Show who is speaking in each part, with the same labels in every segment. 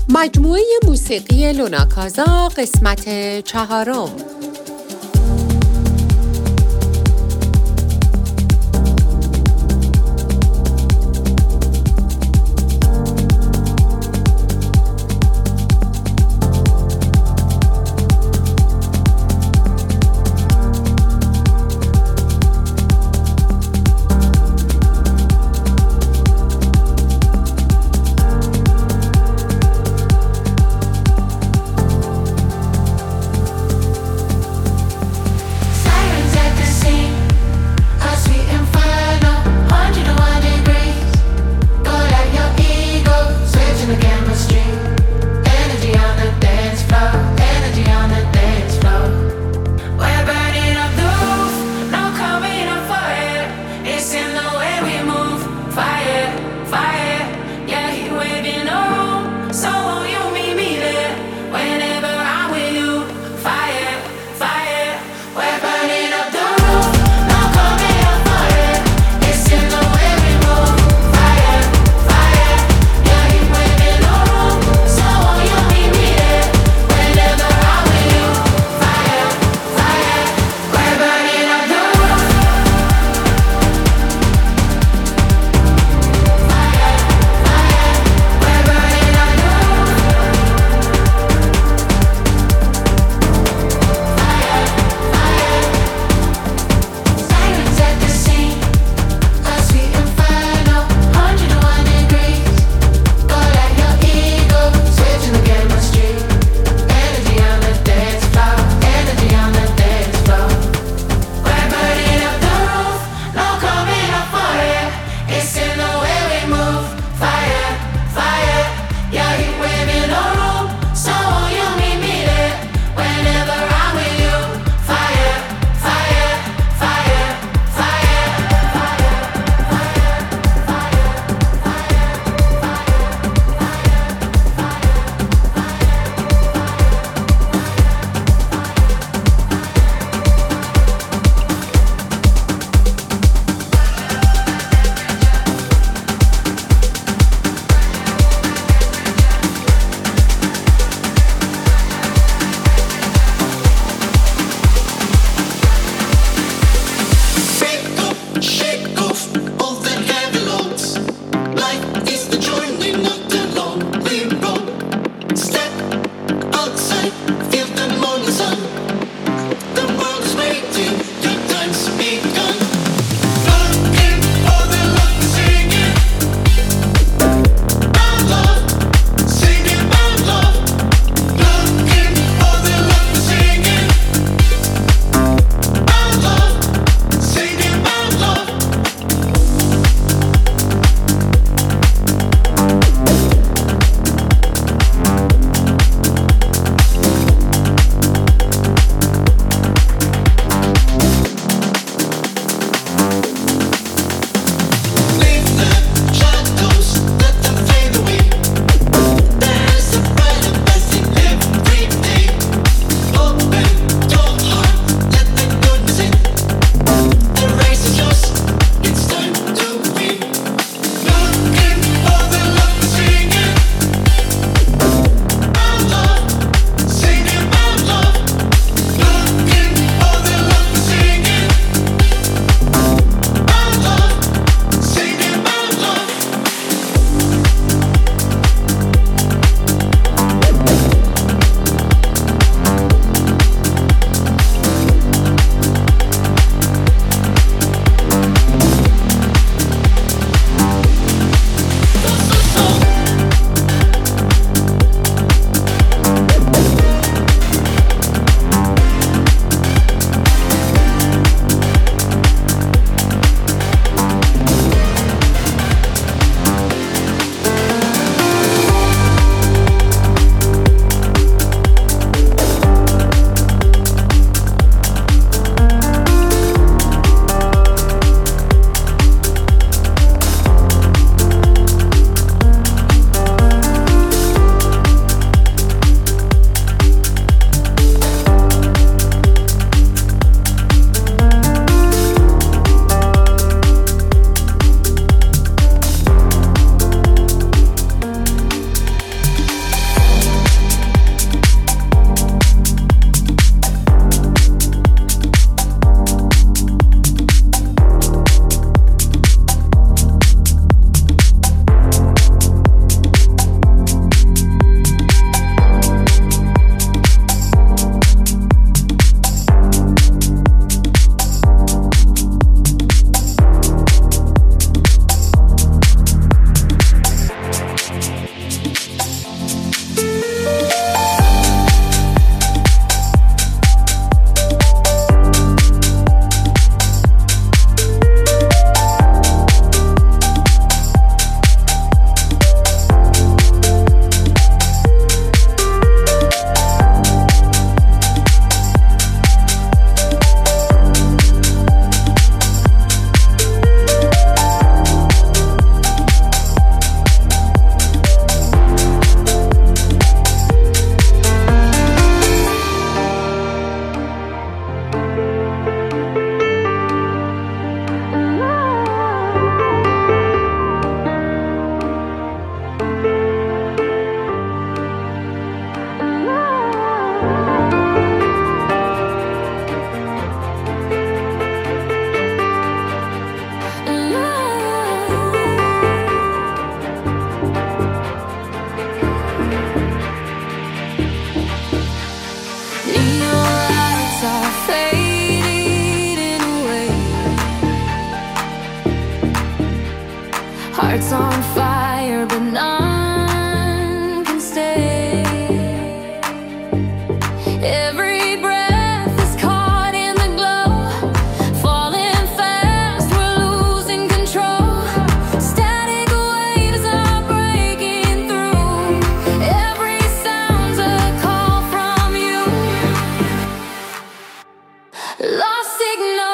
Speaker 1: مجموعه موسیقی لوناکازا قسمت 4.
Speaker 2: Hearts on fire, but none can stay. Every breath is caught in the glow, falling fast, we're losing control. Static waves are breaking through. Every sound's a call from you. Lost signal.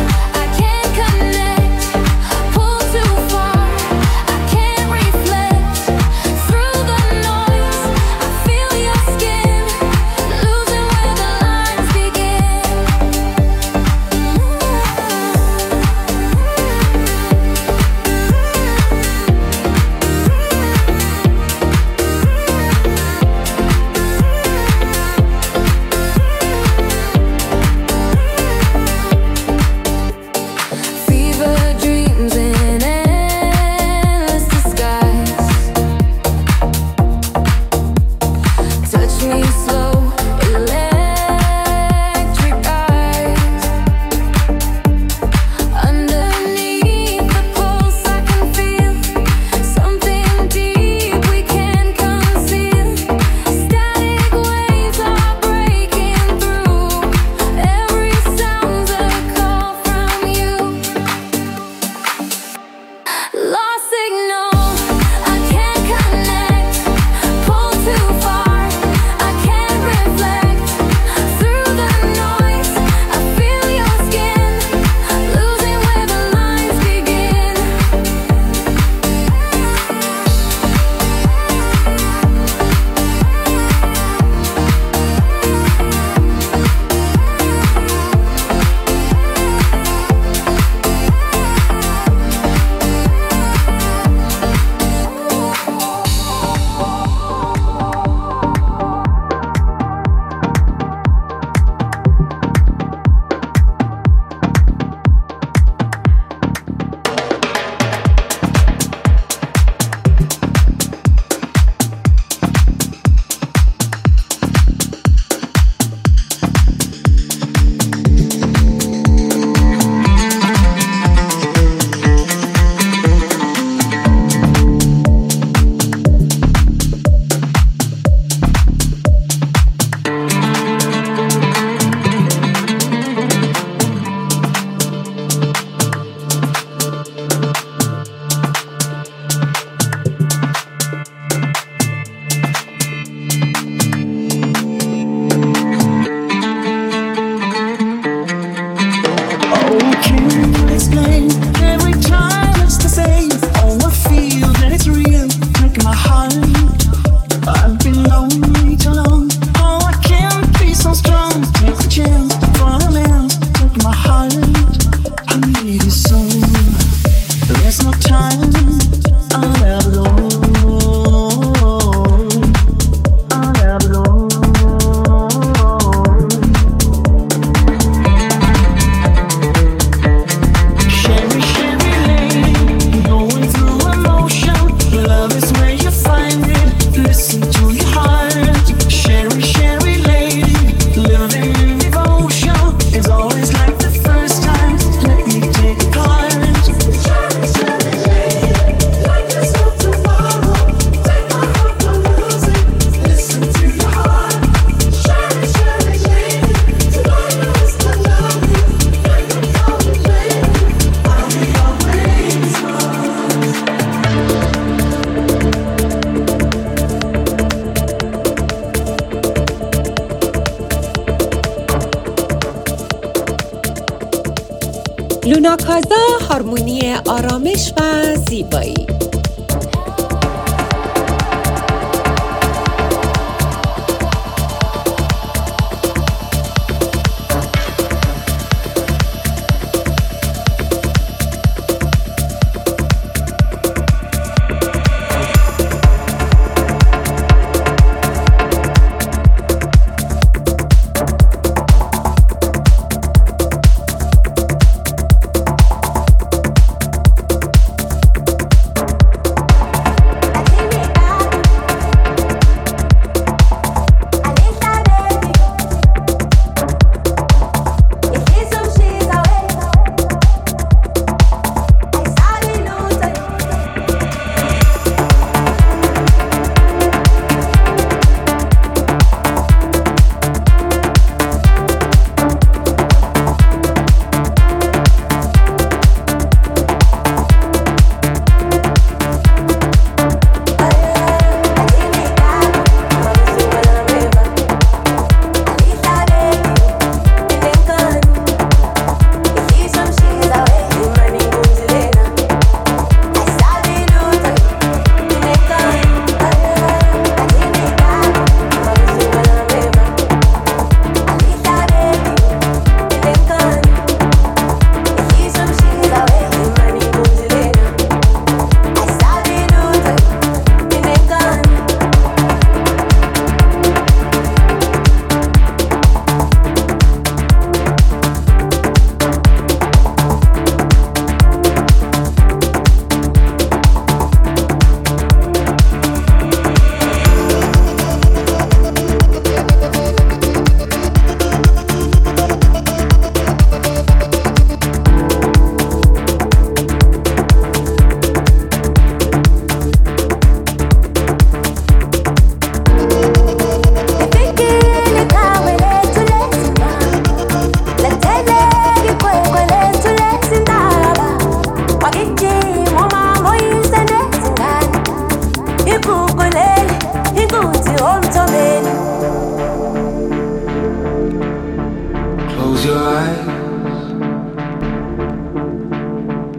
Speaker 1: لونا کازا، هارمونی آرامش و زیبایی.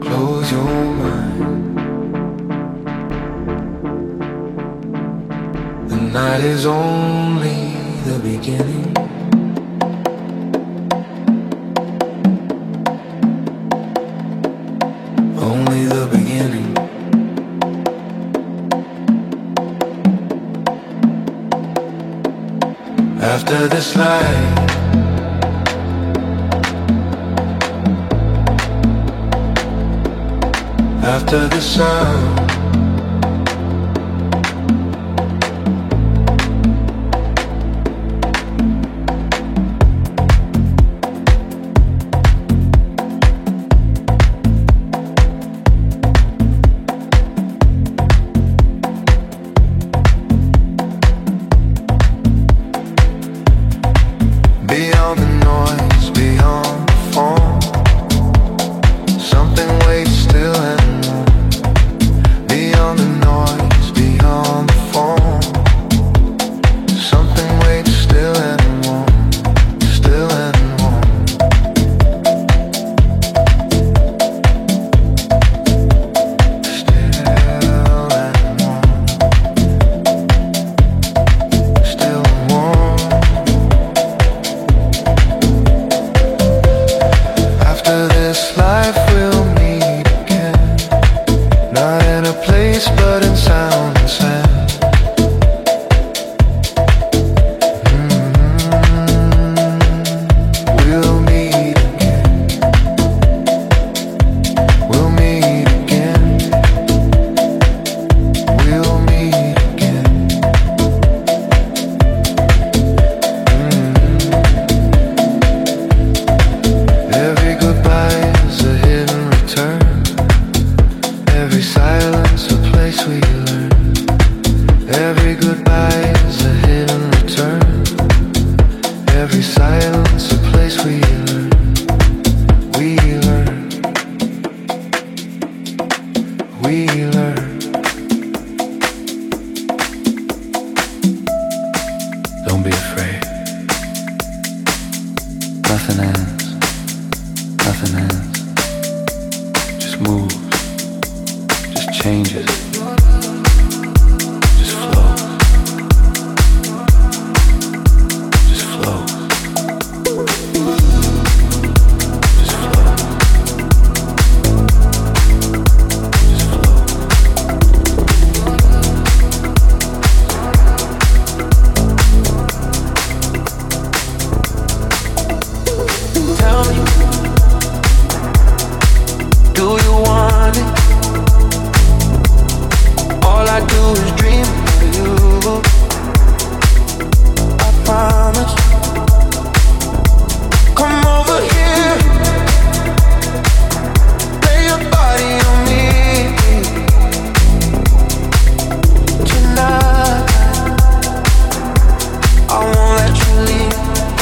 Speaker 3: Close your mind. The night is only the beginning. Only the beginning. After this light, after the sound, beyond the noise, beyond the phone, something waits still and warm. Beyond the noise, beyond the phone, something waits still and warm, still and warm. Still and warm, still and warm. After this life we'll meet again, not in a place but in sound and sand. We'll meet again. We'll meet again. We'll meet again. Every goodbye is a hidden return. Every silence a place we learn. Every goodbye is a hidden return. Every silence a place we learn. We learn. We learn. Don't be afraid. Nothing ends. Nothing ends. Just moves. Just changes. Just flows. Just flows. Just flows. Just flows. Tell me, do you want it? All I do is dream of you. I promise. Come over here, lay your body on me tonight. I won't let you leave.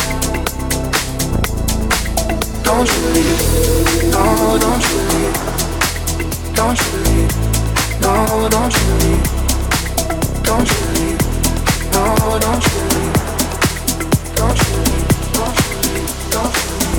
Speaker 3: Don't you leave, no, don't you leave. Don't you leave, no, don't you leave. Don't you leave, no, don't you leave. Don't you leave, don't you leave, don't you leave.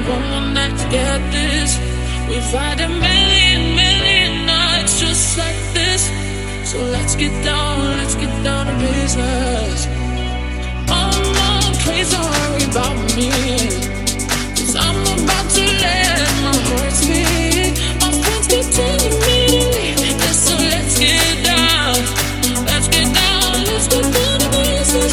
Speaker 4: one night to get this. We've had a million nights just like this. So let's get down to business. Oh no, please don't worry about me, 'cause I'm about to let my heart speak. My friends keep telling me to leave, so let's get down to business.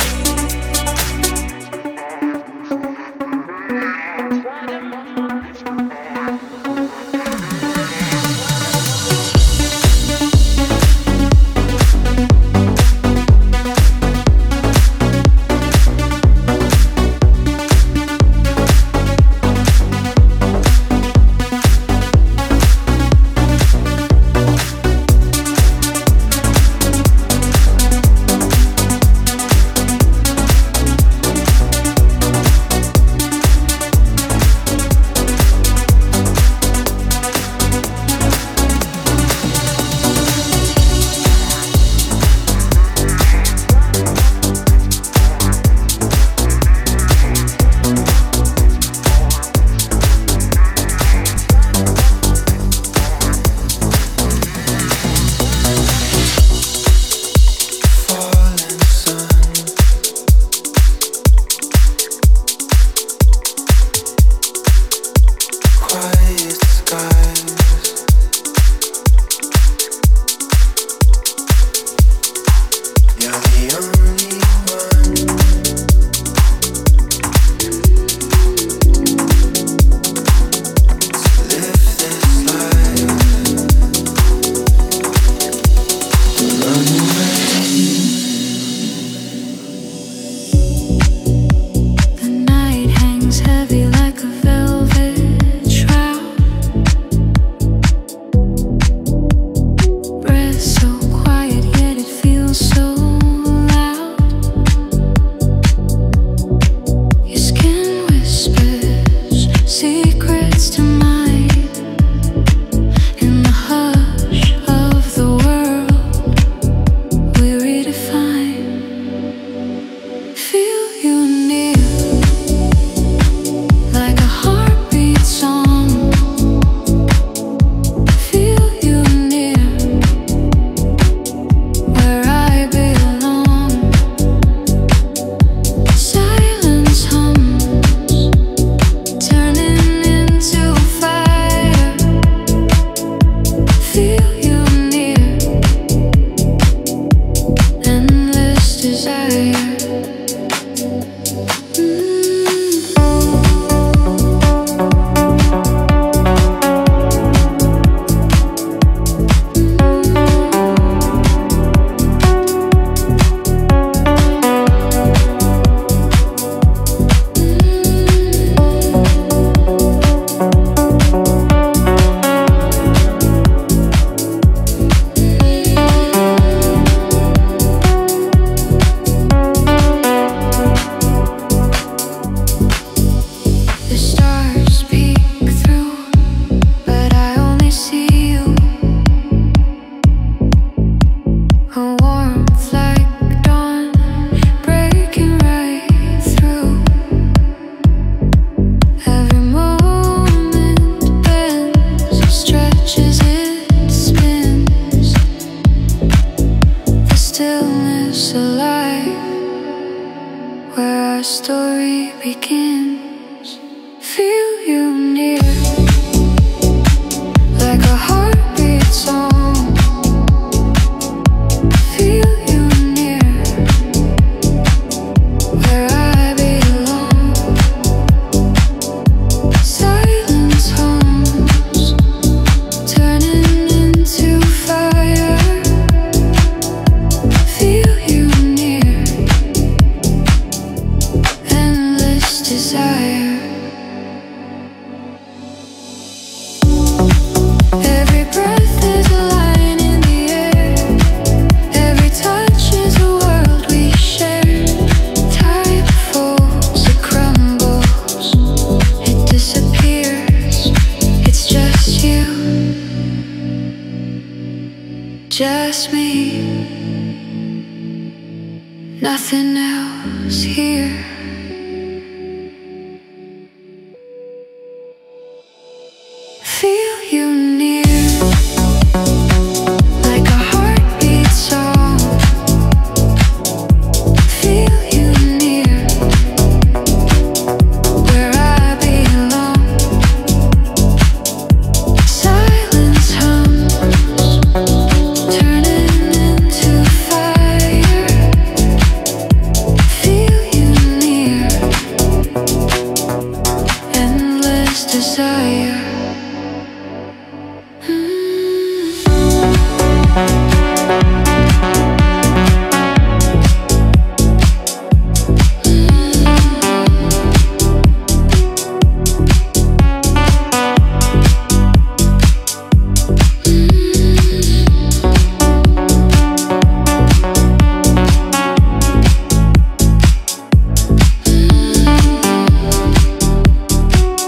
Speaker 2: Just me, nothing else here. desire.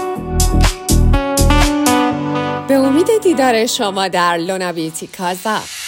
Speaker 1: به امید دیدار شما در لونا بیوتی کازا.